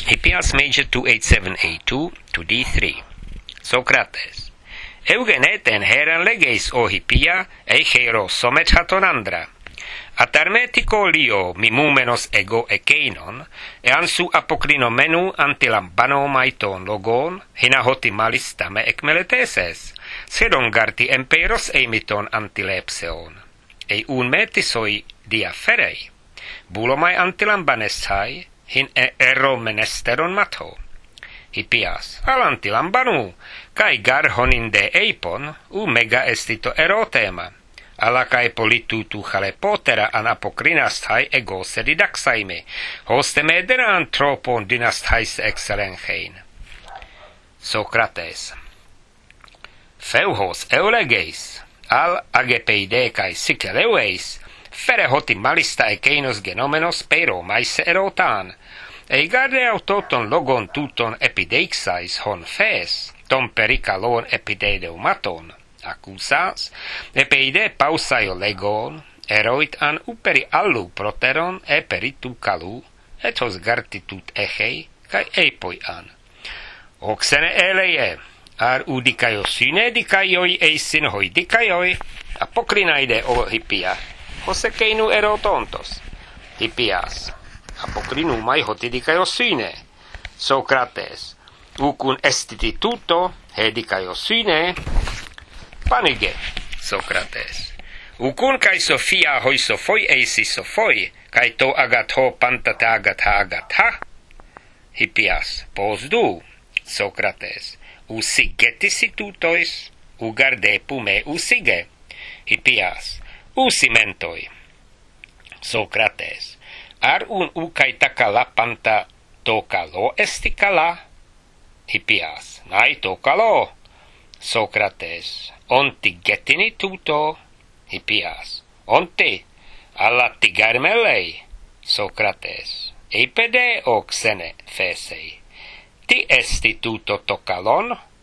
Hippias major 287A2 to D3. Socrates. Eugeneten heran legeis o hippia, eichero somet hatonandra. Atarmetiko lio mimumenos ego ekeinon, eansu apokrino antilambano maiton logon, hinahoti malistame ekmeleteses, sedongarti empeiros eimiton antilepseon. Ei un metisoi diaferei, bulomai antilambanesai, hin ero menesteron mato. Hippias, alantilambanu, kai garhonin de eipon, mega estito erotema. Alla kai politutu chalepotera an apokrinasthai egose didaxaime, hoste medera antropon dynasthais excellenchein. Socrates. Feuhos eulegeis, al agepeide kai sikeleueis, fere hoti malista ekeinos genomenos pero maise erotan, eigarde autoton logon tuton epideixais hon fes, ton perikalon epidedeumaton, accusas, epeide pausaio legon, eroit an uperi allu proteron peritu calu, et hos gartitut echei, kai eipoi an. Oxene eleie, ar udicaio sine dicaioi eisin hoi dicaioi, apocrinaide o hippia, hosekeinu erotontos. Hippias, apocrinu mai hoti dicaio sine. Socrates, ucun estituto, he dicaio sine, panige. Socrates. Ucun kai Sophia hoi sophoi eisi sophoi, kai to agatho pantate agatha. Hippias, pos du. Socrates. Usigeti tutois, ugardepu me usige. Hippias. Usimentoi. Socrates. Ar un ukai takala panta tokalo estikala. Hippias. Nai tokalo. Socrates. Onti getini tuto. Hippias. Onti. Alla tigarmelei. Socrates. Eipede oxene fesei. Ti esti tuto tokalon?